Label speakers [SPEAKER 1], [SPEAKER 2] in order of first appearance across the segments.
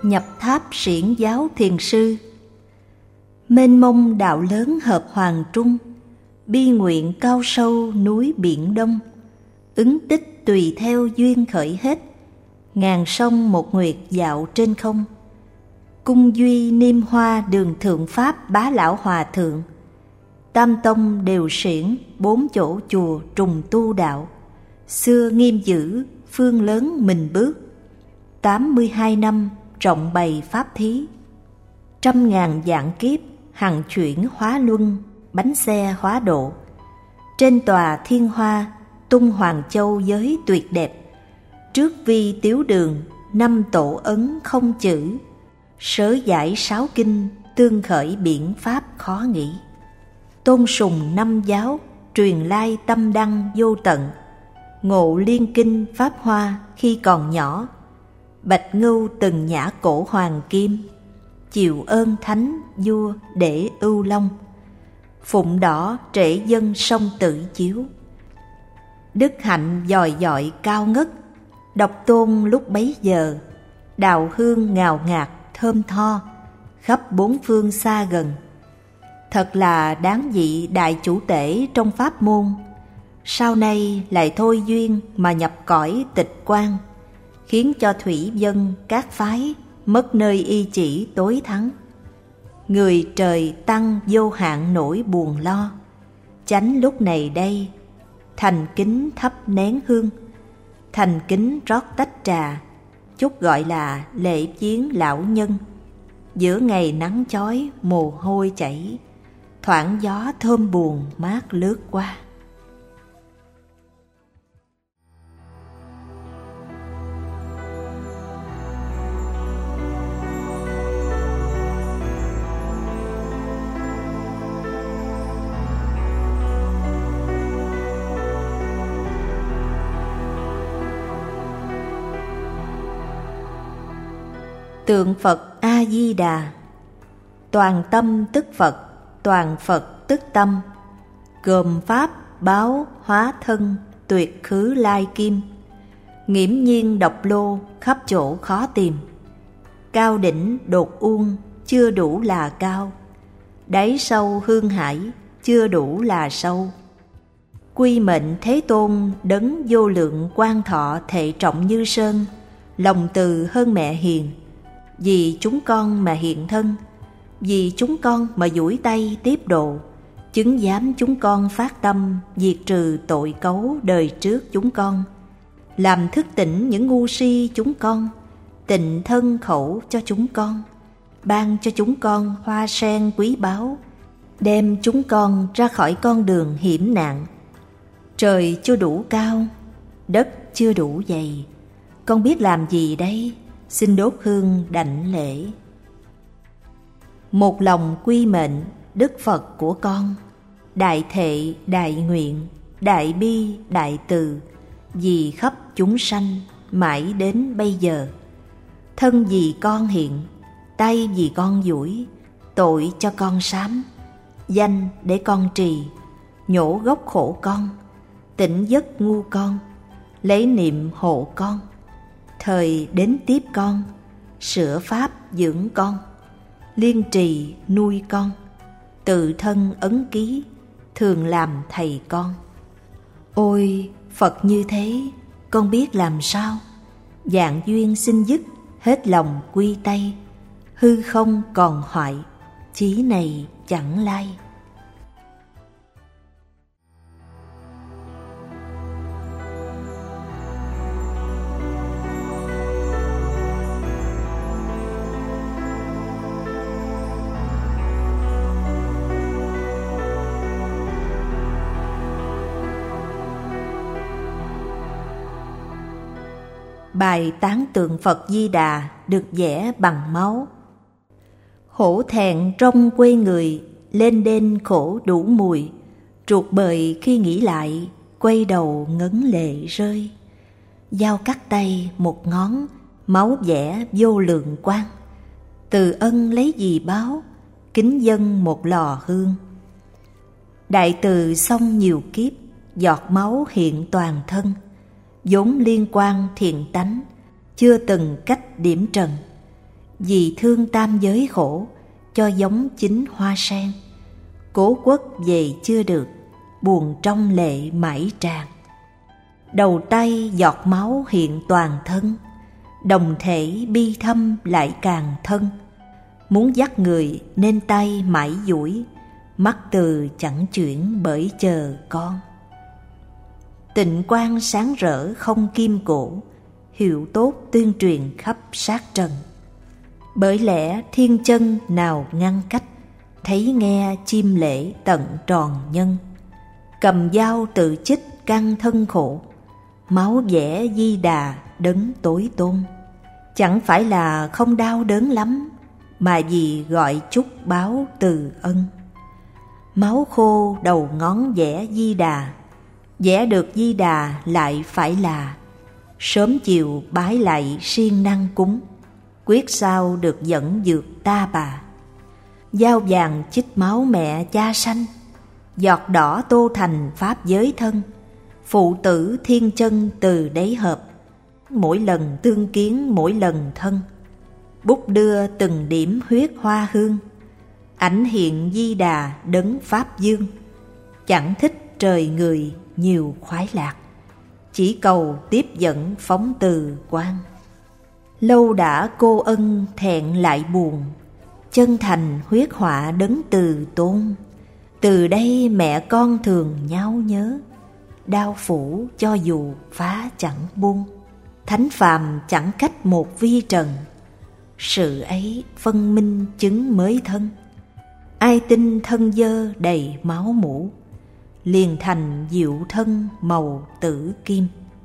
[SPEAKER 1] nhập tháp xiển giáo thiền sư. Mênh mông đạo lớn hợp hoàng trung, bi nguyện cao sâu núi biển đông. Ứng tích tùy theo duyên khởi hết, ngàn sông một nguyệt dạo trên không. Cung duy niêm hoa đường thượng pháp bá lão hòa thượng. Tam tông đều xiển, bốn chỗ chùa trùng tu đạo. Xưa nghiêm dữ, phương lớn mình bước. 82 năm trọng bày pháp thí. Trăm ngàn vạn kiếp hằng chuyển hóa luân, bánh xe hóa độ. Trên tòa thiên hoa tung Hoàng Châu giới tuyệt đẹp. Trước vi tiếu đường, năm tổ ấn không chữ. Sớ giải sáu kinh, tương khởi biển pháp khó nghĩ. Tôn sùng năm giáo, truyền lai tâm đăng vô tận. Ngộ liên kinh pháp hoa khi còn nhỏ. Bạch ngưu từng nhã cổ hoàng kim, chịu ơn thánh vua để ưu long. Phụng đỏ trễ dân sông Tử Chiếu. Đức hạnh dòi dọi cao ngất, độc tôn lúc bấy giờ. Đào hương ngào ngạt thơm tho, khắp bốn phương xa gần. Thật là đáng vị đại chủ tể trong pháp môn. Sau này lại thôi duyên mà nhập cõi tịch quan, khiến cho thủy dân các phái mất nơi y chỉ tối thắng. Người trời tăng vô hạn nỗi buồn lo, chánh lúc này đây thành kính thắp nén hương, thành kính rót tách trà, chút gọi là lễ viếng lão nhân. Giữa ngày nắng chói mồ hôi chảy, thoảng gió thơm buồn mát lướt qua. Tượng Phật A-di-đà. Toàn tâm tức Phật, toàn Phật tức tâm. Gồm pháp báo hóa thân, tuyệt khứ lai kim. Nghiễm nhiên độc lô, khắp chỗ khó tìm. Cao đỉnh đột uông, chưa đủ là cao. Đáy sâu hương hải, chưa đủ là sâu. Quy mệnh Thế Tôn, đấng vô lượng quan thọ thệ trọng như sơn. Lòng từ hơn mẹ hiền, vì chúng con mà hiện thân, vì chúng con mà duỗi tay tiếp độ. Chứng giám chúng con phát tâm, diệt trừ tội cấu đời trước chúng con. Làm thức tỉnh những ngu si chúng con, tịnh thân khẩu cho chúng con. Ban cho chúng con hoa sen quý báu, đem chúng con ra khỏi con đường hiểm nạn. Trời chưa đủ cao, đất chưa đủ dày, con biết làm gì đây? Xin đốt hương đảnh lễ. Một lòng quy mệnh Đức Phật của con, đại thệ đại nguyện, đại bi đại từ, vì khắp chúng sanh mãi đến bây giờ. Thân vì con hiện, tay vì con duỗi, tội cho con sám, danh để con trì, nhổ gốc khổ con, tỉnh giấc ngu con, lấy niệm hộ con. Thời đến tiếp con, sửa pháp dưỡng con, liên trì nuôi con, tự thân ấn ký, thường làm thầy con. Ôi Phật như thế, con biết làm sao? Dạng duyên xin dứt, hết lòng quy tay. Hư không còn hoại, chí này chẳng lai. Bài tán tượng Phật Di Đà được vẽ bằng máu. Hổ thẹn trong quê người, lên đên khổ đủ mùi. Ruột bời khi nghĩ lại, quay đầu ngấn lệ rơi. Dao cắt tay một ngón, máu vẽ vô lượng quang. Từ ân lấy gì báo, kính dâng một lò hương. Đại từ xong nhiều kiếp, giọt máu hiện toàn thân. vốn liên quan thiện tánh, chưa từng cách điểm trần. vì thương tam giới khổ, cho giống chính hoa sen. Cố quất về chưa được, buồn trong lệ mãi tràn. Đầu tay giọt máu hiện toàn thân, đồng thể bi thâm lại càng thân. Muốn dắt người nên tay mãi duỗi, mắt từ chẳng chuyển bởi chờ con. Tịnh quang sáng rỡ không kim cổ, hiệu tốt tuyên truyền khắp sát trần. Bởi lẽ thiên chân nào ngăn cách, thấy nghe chim lễ tận tròn nhân. Cầm dao tự chích căn thân khổ, máu vẽ Di Đà đấng tối tôn. Chẳng phải là không đau đớn lắm, mà vì gọi chúc báo từ ân. Máu khô đầu ngón vẽ Di Đà, vẽ được Di Đà lại phải là sớm chiều bái lại siêng năng cúng, quyết sao được dẫn dược ta bà. Dao vàng chích máu mẹ cha sanh, giọt đỏ tô thành pháp giới thân. Phụ tử thiên chân từ đấy hợp, mỗi lần tương kiến mỗi lần thân. Bút đưa từng điểm huyết hoa hương, ảnh hiện Di Đà đấng pháp dương. Chẳng thích trời người nhiều khoái lạc, chỉ cầu tiếp dẫn phóng từ quan. Lâu đã cô ân thẹn lại buồn, chân thành huyết họa đấng từ tôn. Từ đây mẹ con thường nháo nhớ, đau phủ cho dù phá chẳng buông. Thánh phàm chẳng cách một vi trần, sự ấy phân minh chứng mới thân. Ai tin thân dơ đầy máu mủ, liền thành diệu thân màu tử kim.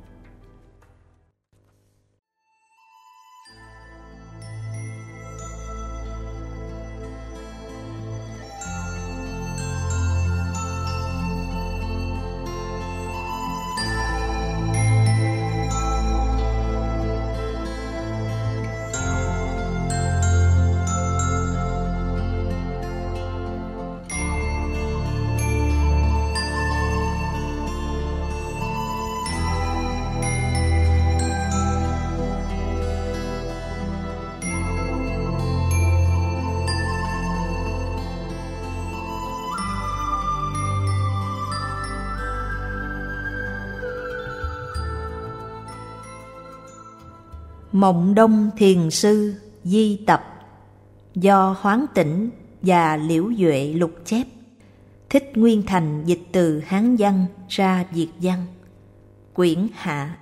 [SPEAKER 1] Mộng Đông Thiền Sư Di Tập, do Hoán Tĩnh và Liễu Duệ lục chép. Thích Nguyên Thành dịch từ Hán văn ra Việt văn. Quyển hạ.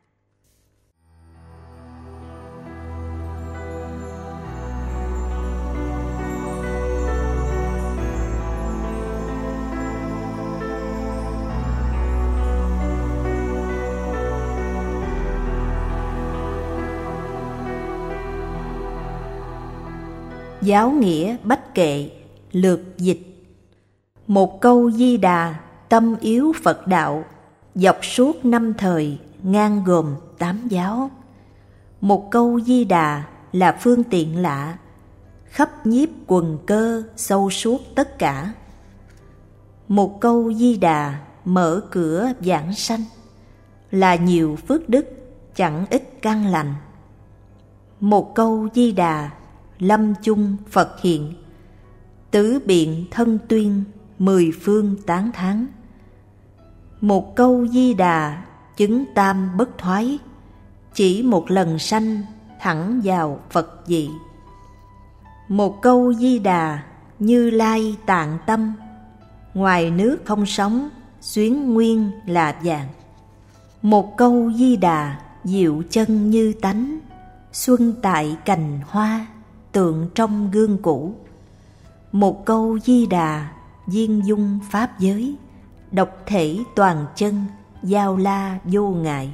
[SPEAKER 1] Giáo nghĩa Bách Kệ lược dịch. Một câu Di Đà tâm yếu Phật đạo, dọc suốt năm thời ngang gồm 8 giáo. Một câu Di Đà là phương tiện lạ, khắp nhiếp quần cơ sâu suốt tất cả. Một câu Di Đà mở cửa vãng sanh, là nhiều phước đức chẳng ít căn lành. Một câu Di Đà lâm chung Phật hiện, tứ biện thân tuyên 10 phương tán thán. Một câu Di Đà chứng tam bất thoái, chỉ một lần sanh thẳng vào Phật vị. Một câu Di Đà Như Lai tạng tâm, ngoài nước không sóng xuyến nguyên là vàng. Một câu Di Đà diệu chân như tánh, xuân tại cành hoa tượng trong gương cũ. Một câu Di Đà viên dung pháp giới, độc thể toàn chân giao la vô ngại.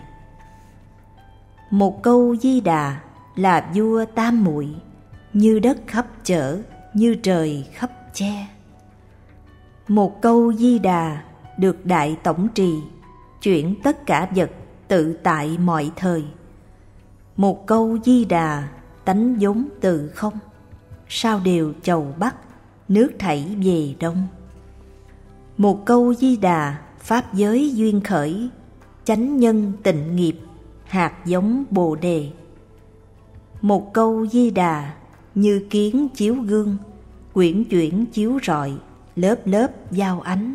[SPEAKER 1] Một câu Di Đà là vua tam muội, như đất khắp chở, như trời khắp che. Một câu Di Đà được đại tổng trì, chuyển tất cả vật tự tại mọi thời. Một câu Di Đà tánh vốn từ không, sao đều chầu Bắc, nước thảy về Đông. Một câu Di Đà pháp giới duyên khởi, chánh nhân tịnh nghiệp, hạt giống Bồ Đề. Một câu Di Đà như kiến chiếu gương, quyển chuyển chiếu rọi, lớp lớp giao ánh.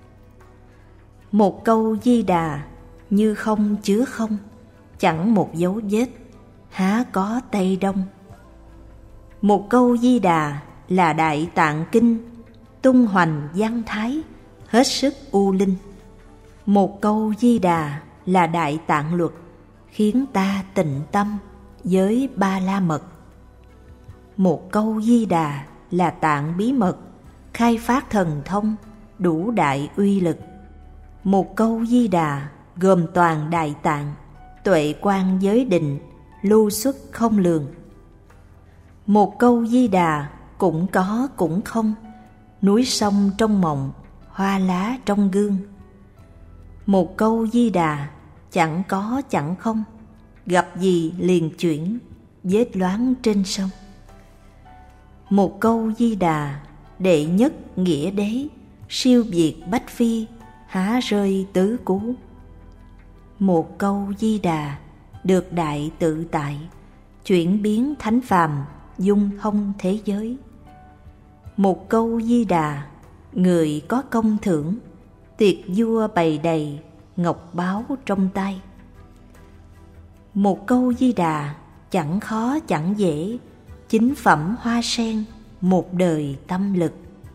[SPEAKER 1] Một câu Di Đà như không chứa không, chẳng một dấu vết, há có Tây Đông. Một câu Di Đà là Đại Tạng Kinh, tung hoành văn thái, hết sức u linh. Một câu Di Đà là Đại Tạng Luật, khiến ta tịnh tâm với Ba La Mật. Một câu Di Đà là tạng bí mật, khai phát thần thông, đủ đại uy lực. Một câu Di Đà gồm toàn Đại Tạng, tuệ quang giới định, lưu xuất không lường. Một câu Di Đà cũng có cũng không, núi sông trong mộng, hoa lá trong gương. Một câu Di Đà chẳng có chẳng không, gặp gì liền chuyển, vết loáng trên sông. Một câu Di Đà đệ nhất nghĩa đế, siêu việt bách phi, há rơi tứ cú. Một câu Di Đà được đại tự tại, chuyển biến thánh phàm, dung thông thế giới. Một câu Di Đà người có công thưởng, tiệc vua bày đầy, ngọc báu trong tay. Một câu Di Đà chẳng khó chẳng dễ, chính phẩm hoa sen, một đời tâm lực.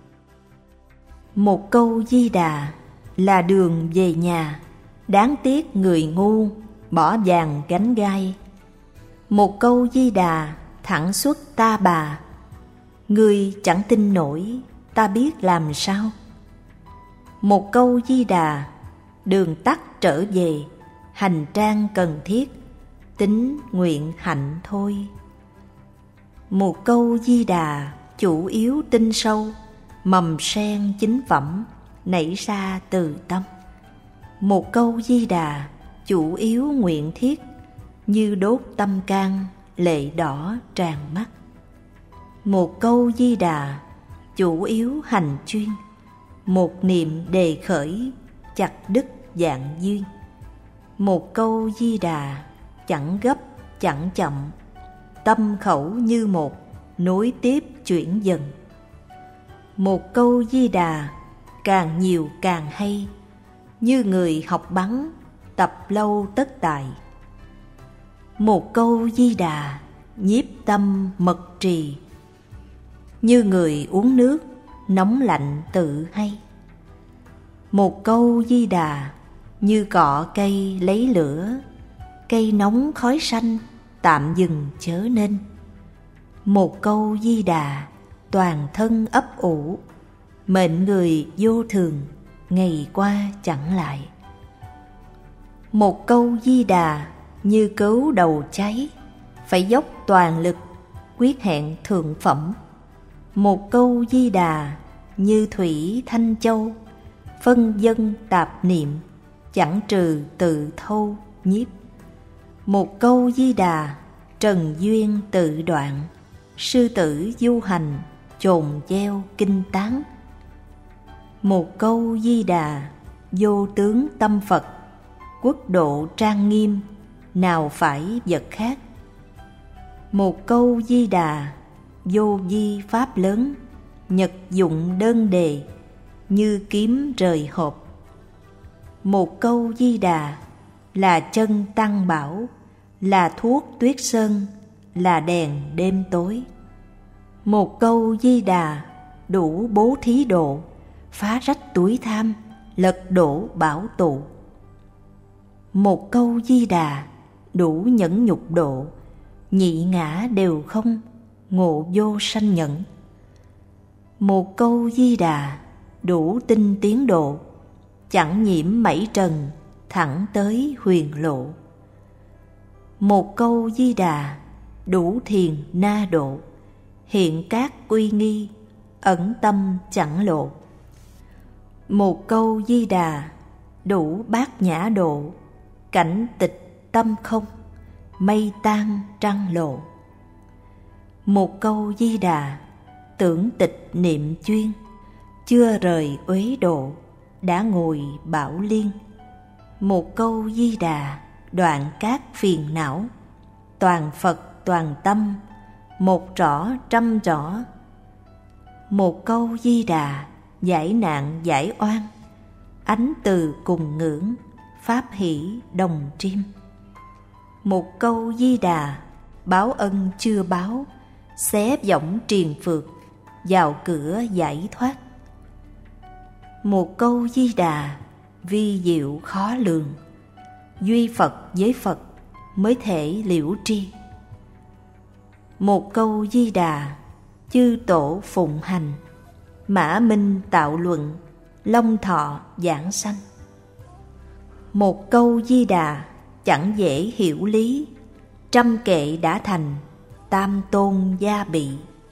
[SPEAKER 1] Một câu Di Đà là đường về nhà, đáng tiếc người ngu bỏ vàng gánh gai. Một câu Di Đà thẳng xuất ta bà, người chẳng tin nổi, ta biết làm sao. Một câu Di Đà đường tắt trở về, hành trang cần thiết, tính nguyện hạnh thôi. Một câu Di Đà chủ yếu tinh sâu, mầm sen chính phẩm nảy ra từ tâm. Một câu Di Đà chủ yếu nguyện thiết, như đốt tâm can, lệ đỏ tràn mắt. Một câu Di Đà chủ yếu hành chuyên, một niệm đề khởi, chặt đứt vạn duyên. Một câu Di Đà chẳng gấp chẳng chậm, tâm khẩu như một, nối tiếp chuyển dần. Một câu Di Đà càng nhiều càng hay, như người học bắn, tập lâu tất tài. Một câu Di Đà nhiếp tâm mật trì, như người uống nước, nóng lạnh tự hay. Một câu Di Đà như cọ cây lấy lửa, cây nóng khói xanh, tạm dừng chớ nên. Một câu Di Đà toàn thân ấp ủ, mệnh người vô thường, ngày qua chẳng lại. Một câu Di Đà như cấu đầu cháy, phải dốc toàn lực, quyết hẹn thượng phẩm. Một câu Di Đà như thủy thanh châu, phân dân tạp niệm, chẳng trừ tự thâu nhiếp. Một câu Di Đà trần duyên tự đoạn, sư tử du hành, chồn gieo kinh tán. Một câu Di Đà vô tướng tâm Phật, quốc độ trang nghiêm, nào phải vật khác. Một câu Di Đà vô vi pháp lớn, nhật dụng đơn đề, như kiếm rời hộp. Một câu Di Đà là chân tăng bảo, là thuốc tuyết sơn, là đèn đêm tối. Một câu Di Đà đủ bố thí độ, phá rách túi tham, lật đổ bảo tụ. Một câu Di Đà đủ nhẫn nhục độ, nhị ngã đều không, ngộ vô sanh nhẫn. Một câu Di Đà đủ tinh tiến độ, chẳng nhiễm mảy trần, thẳng tới huyền lộ. Một câu Di Đà đủ thiền na độ, hiện các uy nghi, ẩn tâm chẳng lộ. Một câu Di Đà đủ bát nhã độ, cảnh tịch tâm không, mây tan trăng lộ. Một câu Di Đà tưởng tịch niệm chuyên, chưa rời uế độ, đã ngồi bảo liên. Một câu Di Đà đoạn các phiền não, toàn Phật toàn tâm, một trỏ trăm trỏ. Một câu Di Đà, giải nạn giải oan, ánh từ cùng ngưỡng, pháp hỷ đồng triêm. Một câu Di Đà, báo ân chưa báo, xé võng triền phượt, vào cửa giải thoát. Một câu Di Đà, vi diệu khó lường, duy Phật với Phật mới thể liễu tri. Một câu Di Đà, chư tổ phụng hành, mã minh tạo luận, long thọ giảng sanh. Một câu Di Đà, chẳng dễ hiểu lý, trăm kệ đã thành, tam tôn gia bị.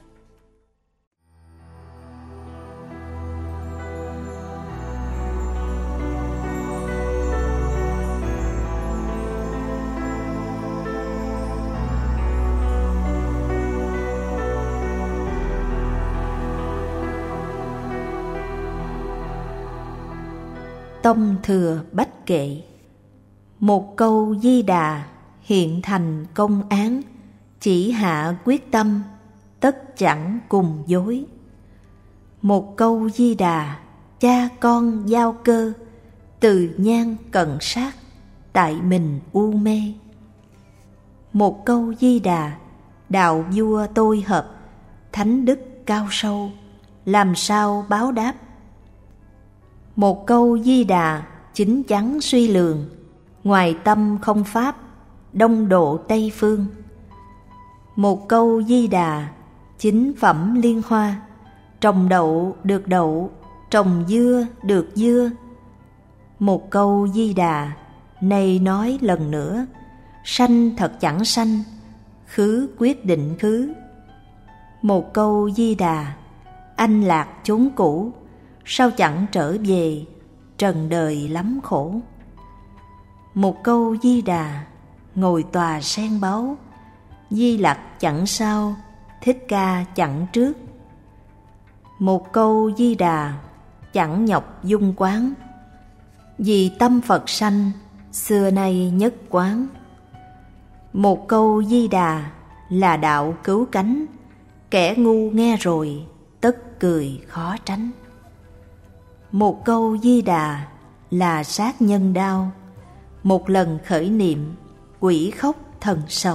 [SPEAKER 1] Tông thừa Bách Kệ. Một câu Di Đà, hiện thành công án, chỉ hạ quyết tâm, tất chẳng cùng dối. Một câu Di Đà, cha con giao cơ, từ nhan cận sát, tại mình u mê. Một câu Di Đà, đạo vua tôi hợp, thánh đức cao sâu, làm sao báo đáp. Một câu Di Đà, chính chắn suy lường, ngoài tâm không pháp, đông độ Tây phương. Một câu Di Đà, chính phẩm liên hoa, trồng đậu được đậu, trồng dưa được dưa. Một câu Di Đà, này nói lần nữa, sanh thật chẳng sanh, khứ quyết định khứ. Một câu Di Đà, anh lạc chốn cũ, sao chẳng trở về, trần đời lắm khổ. Một câu Di Đà, ngồi tòa sen báu, Di Lặc chẳng sao, Thích Ca chẳng trước. Một câu Di Đà, chẳng nhọc dung quán, vì tâm Phật sanh, xưa nay nhất quán. Một câu Di Đà, là đạo cứu cánh, kẻ ngu nghe rồi, tất cười khó tránh. Một câu Di Đà, là sát nhân đau, một lần khởi niệm, quỷ khóc thần sầu.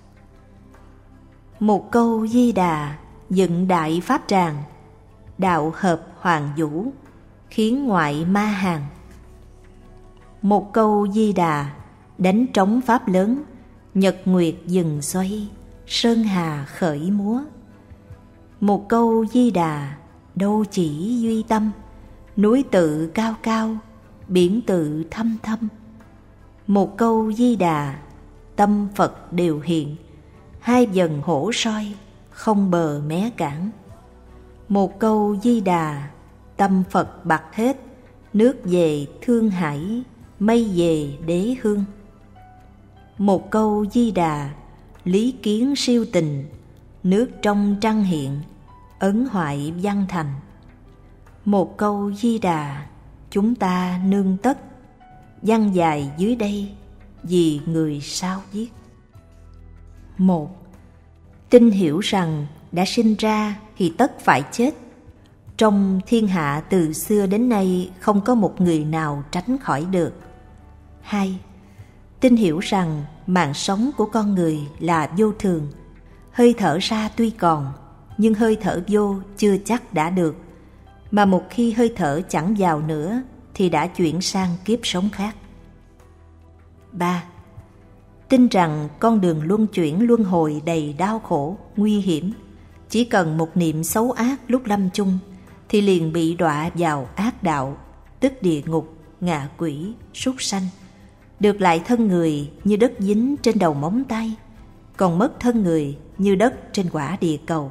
[SPEAKER 1] Một câu Di Đà, dựng đại pháp tràng, đạo hợp hoàng vũ, khiến ngoại ma hàng. Một câu Di Đà, đánh trống pháp lớn, nhật nguyệt dừng xoay, sơn hà khởi múa. Một câu Di Đà, đâu chỉ duy tâm, núi tự cao cao, biển tự thâm thâm. Một câu Di Đà, tâm Phật đều hiện, hai dần hổ soi, không bờ mé cản. Một câu Di Đà, tâm Phật bạc hết, nước về Thương Hải, mây về Đế Hương. Một câu Di Đà, lý kiến siêu tình, nước trong trăng hiện, ấn hoại văn thành. Một câu Di Đà, chúng ta nương tất, văn dài dưới đây, vì người sao viết. Một, tin hiểu rằng đã sinh ra thì tất phải chết. Trong thiên hạ từ xưa đến nay không có một người nào tránh khỏi được. Hai, tin hiểu rằng mạng sống của con người là vô thường. Hơi thở ra tuy còn, nhưng hơi thở vô chưa chắc đã được. Mà một khi hơi thở chẳng vào nữa thì đã chuyển sang kiếp sống khác. 3. Tin rằng con đường luân chuyển luân hồi đầy đau khổ, nguy hiểm. Chỉ cần một niệm xấu ác lúc lâm chung thì liền bị đọa vào ác đạo, tức địa ngục, ngạ quỷ, súc sanh. Được lại thân người như đất dính trên đầu móng tay, còn mất thân người như đất trên quả địa cầu.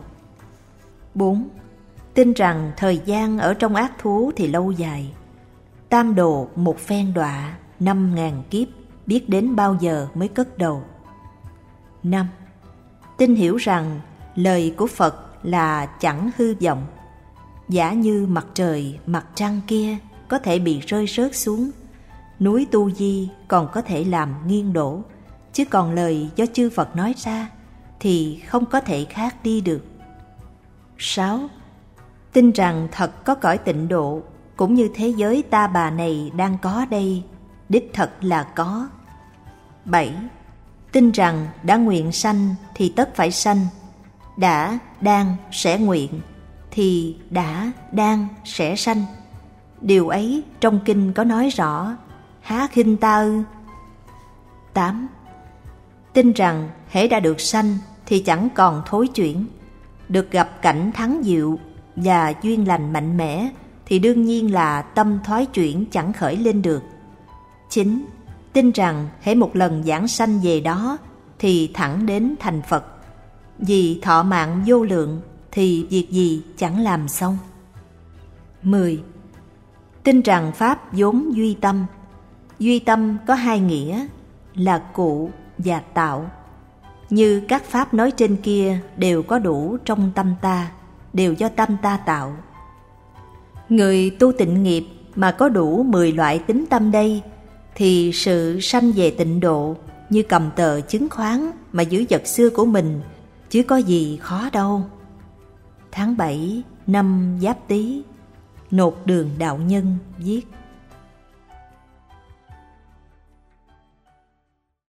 [SPEAKER 1] 4. Tin rằng thời gian ở trong ác thú thì lâu dài. Tam đồ một phen đọa, 5.000 kiếp, biết đến bao giờ mới cất đầu. 5. Tin hiểu rằng lời của Phật là chẳng hư vọng. Giả như mặt trời, mặt trăng kia có thể bị rơi rớt xuống, núi Tu Di còn có thể làm nghiêng đổ, chứ còn lời do chư Phật nói ra thì không có thể khác đi được. 6. Tin rằng thật có cõi tịnh độ, cũng như thế giới ta bà này đang có đây, đích thật là có. 7. Tin rằng đã nguyện sanh thì tất phải sanh, đã, đang, sẽ nguyện thì đã, đang, sẽ sanh. Điều ấy trong kinh có nói rõ, há khinh ta ư? 8. Tin rằng hễ đã được sanh thì chẳng còn thối chuyển, được gặp cảnh thắng diệu và duyên lành mạnh mẽ thì đương nhiên là tâm thoái chuyển chẳng khởi lên được. 9. Tin rằng hễ một lần giảng sanh về đó thì thẳng đến thành Phật, vì thọ mạng vô lượng thì việc gì chẳng làm xong. 10. Tin rằng Pháp vốn duy tâm. Duy tâm có hai nghĩa là cụ và tạo. Như các Pháp nói trên kia đều có đủ trong tâm ta, đều do tâm ta tạo. Người tu tịnh nghiệp mà có đủ 10 loại tính tâm đây, thì sự sanh về tịnh độ như cầm tờ chứng khoán mà giữ vật xưa của mình, chứ có gì khó đâu. Tháng 7 năm Giáp Tý, Nột Đường Đạo Nhân viết.